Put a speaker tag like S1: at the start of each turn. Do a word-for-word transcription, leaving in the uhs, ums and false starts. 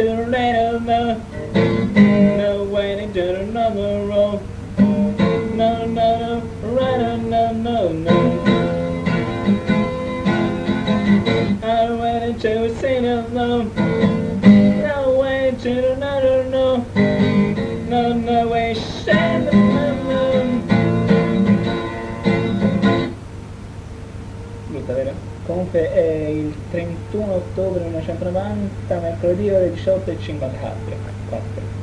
S1: the later no. No waiting to another road. No, no, no, right, no, no, no. I'm waiting to sing alone. No way to another no. No, no way, shine the moon. Brutta, vero? Comunque è il trentuno ottobre millenovecentonovanta, mercoledì ore diciotto e cinquantaquattro.